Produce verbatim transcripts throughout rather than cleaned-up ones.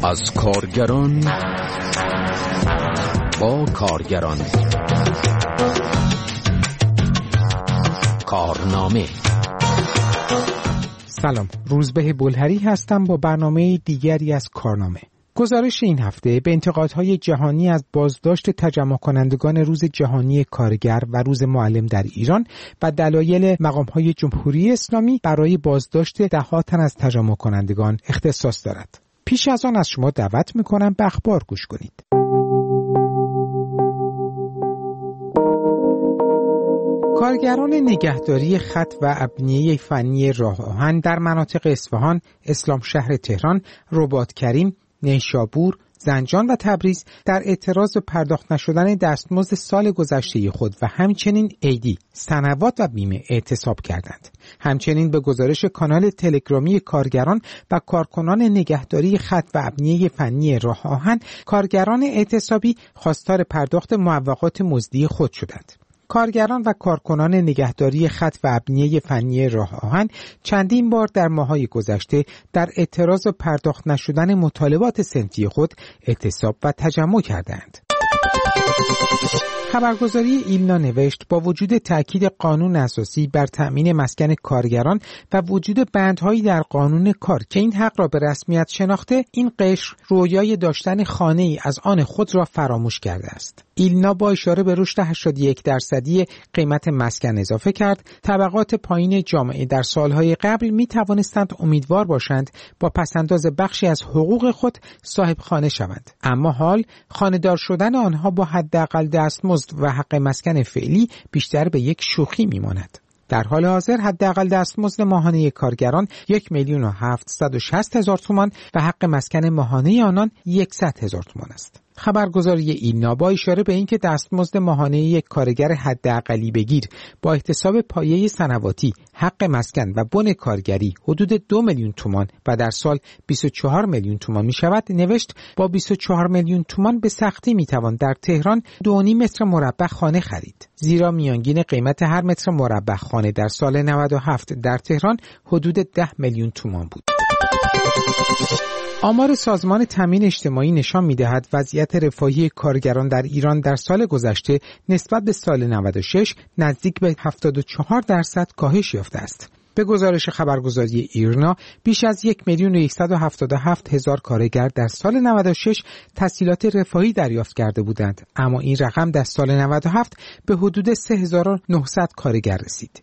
از کارگران با کارگران. کارنامه. سلام، روزبه بلهری هستم با برنامه دیگری از کارنامه. گزارش این هفته به انتقادهای جهانی از بازداشت تجمع کنندگان روز جهانی کارگر و روز معلم در ایران و دلایل مقامهای جمهوری اسلامی برای بازداشت ده‌ها تن از تجمع کنندگان اختصاص دارد. پیش از آن از شما دعوت می‌کنم به اخبار گوش کنید. کارگران نگهداری خط و ابنیه فنی راه آهن در مناطق اصفهان، اسلام شهر تهران، رباط کریم، نیشابور، زنجان و تبریز در اعتراض به پرداخت نشدن دستمزد سال گذشته خود و همچنین عیدی، سنوات و بیمه اعتصاب کردند. همچنین به گزارش کانال تلگرامی کارگران و کارکنان نگهداری خط و ابنیه فنی راه آهن، کارگران اعتصابی خواستار پرداخت معوقات مزدی خود شدند. کارگران و کارکنان نگهداری خط و ابنیه فنی راه آهن چندین بار در ماه‌های گذشته در اعتراض پرداخت نشدن مطالبات صنفی خود اعتصاب و تجمع کردند. خبرگزاری ایلنا نوشت با وجود تأکید قانون اساسی بر تأمین مسکن کارگران و وجود بندهایی در قانون کار که این حق را به رسمیت شناخته، این قشر رویای داشتن خانه‌ای از آن خود را فراموش کرده است. ایلنا با اشاره به رشد هشتاد و یک درصدی قیمت مسکن اضافه کرد طبقات پایین جامعه در سالهای قبل می توانستند امیدوار باشند با پسنداز بخشی از حقوق خود صاحب خانه شوند، اما حال خانه‌دار شدن آنها با حداقل دستمزد و حق مسکن فعلی بیشتر به یک شوخی میماند. در حال حاضر حداقل دستمزد ماهانه کارگران یک میلیون و هفتصد و شصت هزار تومان و حق مسکن ماهانه آنان یکصد هزار تومان است. خبرگزاری ایلنا با اشاره به اینکه دستمزد ماهانه یک کارگر حداقلی بگیر با احتساب پایه سنواتی، حق مسکن و بن کارگری حدود دو میلیون تومان و در سال بیست و چهار میلیون تومان می شود، نوشت با بیست و چهار میلیون تومان به سختی می توان در تهران دو و نیم متر مربع خانه خرید، زیرا میانگین قیمت هر متر مربع خانه در سال نود و هفت در تهران حدود ده میلیون تومان بود. آمار سازمان تامین اجتماعی نشان می‌دهد وضعیت رفاهی کارگران در ایران در سال گذشته نسبت به سال نود و شش نزدیک به هفتاد و چهار درصد کاهش یافته است. به گزارش خبرگزاری ایرنا، بیش از یک میلیون و صد و هفتاد و هفت هزار کارگر در سال نود و شش تسهیلات رفاهی دریافت کرده بودند، اما این رقم در سال نود و هفت به حدود سه هزار و نهصد کارگر رسید.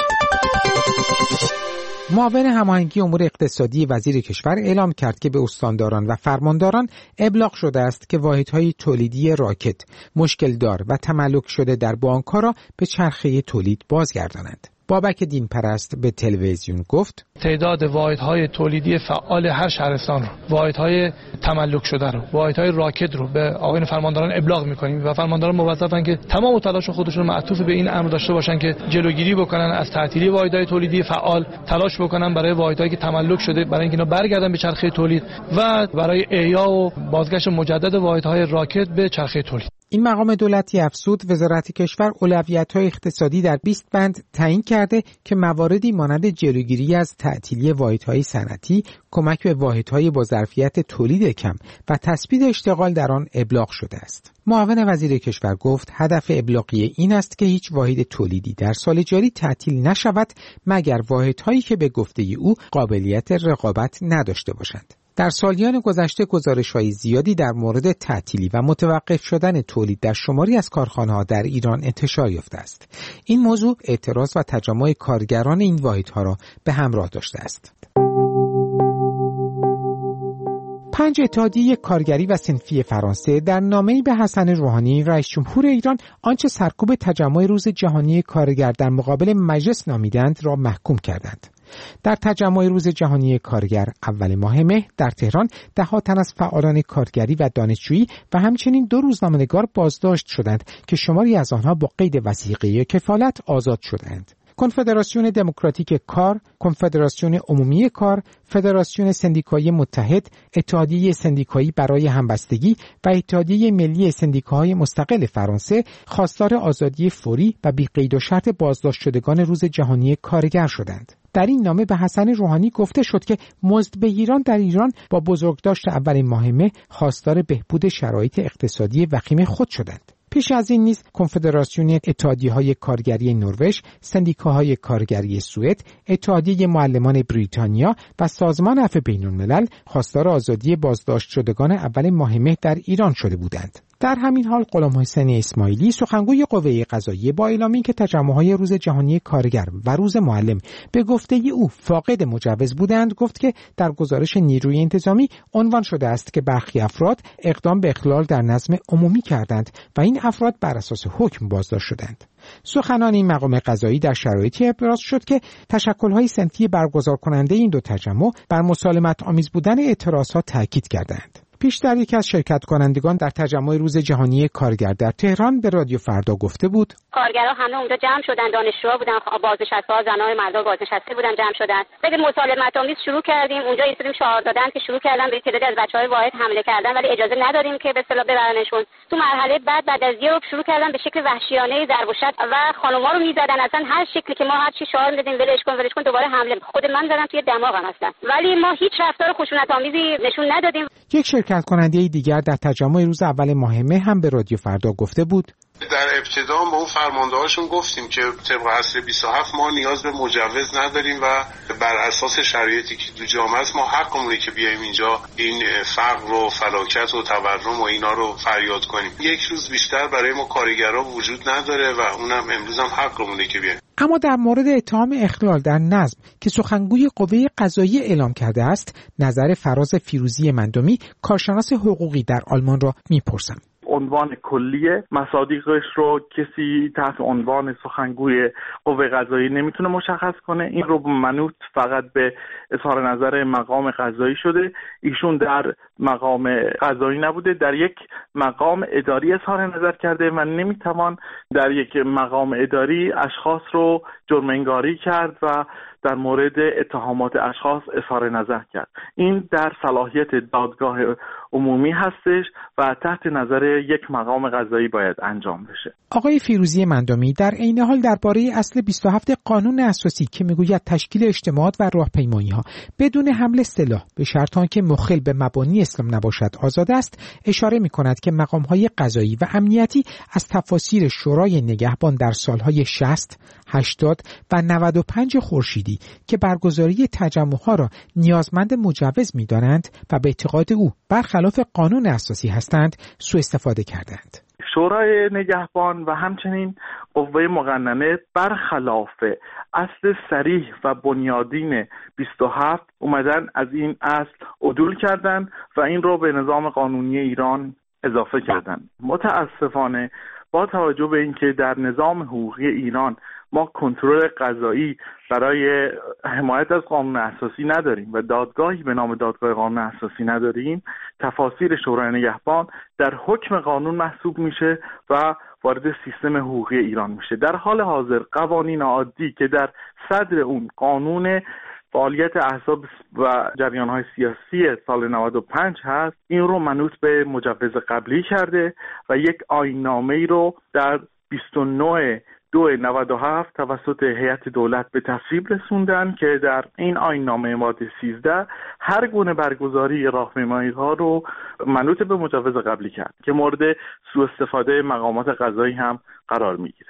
معاون هماهنگی امور اقتصادی وزیر کشور اعلام کرد که به استانداران و فرمانداران ابلاغ شده است که واحدهای تولیدی راکت مشکل دار و تملک شده در بانک‌ها را به چرخه تولید بازگردانند. بابک دین پرست به تلویزیون گفت تعداد واحدهای تولیدی فعال هر شهرستان رو، واحدهای تملک شده رو، واحدهای راکت رو به آقایان فرمانداران ابلاغ می‌کنیم و فرمانداران موظفن که تمام تلاش خودشون معطوف به این امر داشته باشن که جلوگیری بکنن از تعطیلی واحدهای تولیدی فعال، تلاش بکنن برای واحدهایی که تملک شده برای اینکه اینا برگردن به چرخه تولید و برای احیا و بازگشت مجدد واحدهای راکت به چرخه تولید. این مقام دولتی افزود وزارت کشور اولویت‌های اقتصادی در بیست بند تعیین کرده که مواردی مانند جلوگیری از تعطیلی واحدهای صنعتی، کمک به واحدهای با ظرفیت تولید کم و تثبیت اشتغال در آن ابلاغ شده است. معاون وزیر کشور گفت هدف ابلاغیه این است که هیچ واحد تولیدی در سال جاری تعطیل نشود مگر واحدهایی که به گفته او قابلیت رقابت نداشته باشند. در سالیان گذشته گزارش‌های زیادی در مورد تعطیلی و متوقف شدن تولید در شماری از کارخانه‌ها در ایران انتشار یافته است. این موضوع اعتراض و تجمع کارگران این واحدها را به همراه داشته است. پنج اتحادیه کارگری و صنفی فرانسه در نامه‌ای به حسن روحانی رئیس جمهور ایران آنچه سرکوب تجمع روز جهانی کارگر در مقابل مجلس نامیدند را محکوم کردند. در تجمع روز جهانی کارگر اول ماه مه در تهران ده‌ها تن از فعالان کارگری و دانشجویی و همچنین دو روزنامه‌نگار بازداشت شدند که شماری از آنها با قید وثیقه کفالت آزاد شدند. کنفدراسیون دموکراتیک کار، کنفدراسیون عمومی کار، فدراسیون سندیکایی متحد، اتحادیه سندیکایی برای همبستگی و اتحادیه ملی سندیکاهای مستقل فرانسه خواستار آزادی فوری و بی قید و شرط بازداشت شدگان روز جهانی کارگر شدند. در این نامه به حسن روحانی گفته شد که مزدبگیران در ایران با بزرگداشت اول ماه مه خواستار بهبود شرایط اقتصادی وخیم خود شدند. پیش از این نیز کنفدراسیون اتحادیه‌های کارگری نروژ، سندیکاهای کارگری سوئد، اتحادیه معلمان بریتانیا و سازمان عفو بین‌الملل خواستار آزادی بازداشت شدگان اول ماه مه در ایران شده بودند. در همین حال غلام حسین اسماعیلی سخنگوی قوه قضاییه با اعلام اینکه تجمع‌های روز جهانی کارگر و روز معلم به گفته او فاقد مجوز بودند، گفت که در گزارش نیروی انتظامی عنوان شده است که برخی افراد اقدام به اخلال در نظم عمومی کردند و این افراد بر اساس حکم بازداشت شدند. سخنان این مقام قضایی در شرایطی ابراز شد که تشکل‌های صنفی برگزار کننده این دو تجمع بر مسالمت آمیز بودن اعتراضات تاکید کردند. پیشتر یکی از شرکت کنندگان در تجمع روز جهانی کارگر در تهران به رادیو فردا گفته بود: کارگرها همه اونجا جمع شدن، دانشجوها بودن، بازنشسته‌ها، زنان مردان بازنشسته بودن جمع شدن. بدون مسالمت آمیز شروع کردیم. اونجا ایستادیم شعار دادن که شروع کردن به تعدادی از بچه‌های واحد حمله کردن، ولی اجازه ندادیم که به اصطلاح ببرنشون. تو مرحله بعد بعد از یه رو شروع کردن به شکل وحشیانه ضرب و شتم و خانم‌ها رو می‌زدن. اصلا هر شکلی که ما هر چی شعار می‌دادیم ولش کن ولش کن دوباره حمله. خود من زدم توی دماغم اصلا. ولی ما هیچ رفتار خشونت‌آمیزی نشون ندادیم. یک شرکت کننده دیگر در تجمع روز اول ماه مه هم به رادیو فردا گفته بود: در ابتدا با اون فرماندهاشون گفتیم که طبق اصل بیست و هفت ما نیاز به مجوز نداریم و بر اساس شرایطی که تو جامعه است ما حقمونه که بیایم اینجا این فقر و فلاکت و تورم و اینا رو فریاد کنیم. یک روز بیشتر برای ما کارگرها وجود نداره و اونم امروز هم حقمونه که بیایم. اما در مورد اتهام اخلال در نظم که سخنگوی قوه قضاییه اعلام کرده است، نظر فراز فیروزی مندمی کارشناس حقوقی در آلمان را میپرسم. عنوان کلی مصادیقش رو کسی تحت عنوان سخنگوی قوه قضاییه نمیتونه مشخص کنه. این رو منوط فقط به اظهار نظر مقام قضایی شده. ایشون در مقام قضایی نبوده، در یک مقام اداری اظهار نظر کرده و نمیتوان در یک مقام اداری اشخاص رو جرم انگاری کرد و در مورد اتهامات اشخاص اظهار نظر کرد. این در صلاحیت دادگاه عمومی هستش و تحت نظر یک مقام قضایی باید انجام بشه. آقای فیروزی مندمی در عین حال درباره اصل بیست و هفت قانون اساسی که میگوید تشکیل اجتماعات و راهپیمایی‌ها بدون حمل سلاح به شرط آنکه مخل به مبانی اسلام نباشد آزاد است، اشاره می‌کند که مقام‌های قضایی و امنیتی از تفاسیر شورای نگهبان در سال‌های شصت، هشتاد و نود و پنج خورشیدی که برگزاری تجمع‌ها را نیازمند مجوز می‌دانند و به اعتقاد او برخلاف قانون اساسی هستند سوء استفاده کردند. شورای نگهبان و همچنین قوه مقننه برخلاف اصل صریح و بنیادین بیست و هفت اومدن از این اصل عدول کردند و این رو به نظام قانونی ایران اضافه کردند. متاسفانه با توجه به اینکه در نظام حقوقی ایران ما کنترل قضایی برای حمایت از قانون اساسی نداریم و دادگاهی به نام دادگاه قانون اساسی نداریم، تفاسیر شورای نگهبان در حکم قانون محسوب میشه و وارد سیستم حقوقی ایران میشه. در حال حاضر قوانین عادی که در صدر اون قانون فعالیت احزاب و جریان‌های سیاسی سال نود و پنج هست، این رو منوط به مجوز قبلی کرده و یک آیین‌نامه‌ای رو در بیست و نه دو نود و هفت توسط هیئت دولت به تصویب رسوندن که در این آیین‌نامه ماده سیزده هر گونه برگزاری راهپیمایی‌ها رو منوط به مجوز قبلی کرد که مورد سوء استفاده مقامات قضایی هم قرار میگیره.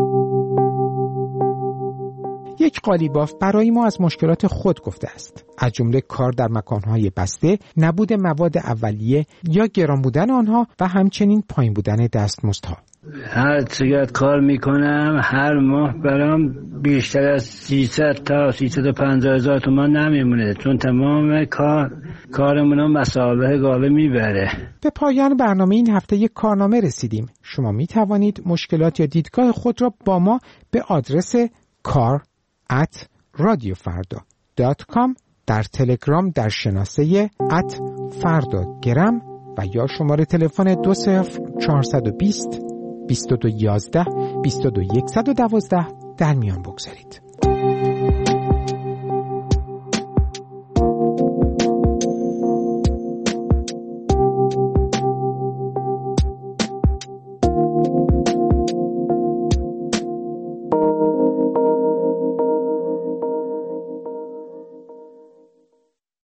یک قالیباف برای ما از مشکلات خود گفته است، از جمله کار در مکانهای بسته، نبود مواد اولیه یا گران بودن آنها و همچنین پایین بودن دستمزدها. هر چقدر کار میکنم هر ماه برام بیشتر از سیصد تا سیصد و پنجاه هزار تومان نمیمونه، چون تمام کار کارمونو مسابقه گاوه میبره. به پایان برنامه این هفته یک کارنامه رسیدیم. شما میتوانید مشکلات یا دیدگاه خود را با ما به آدرس کار ات رادیو فردا دات کام در تلگرام در شناسه ات فردا گرم و یا شماره تلفن دو صفر چهارصد و بیست بیست و دو یازده بیست و دو صد و دوازده در میان بگذارید.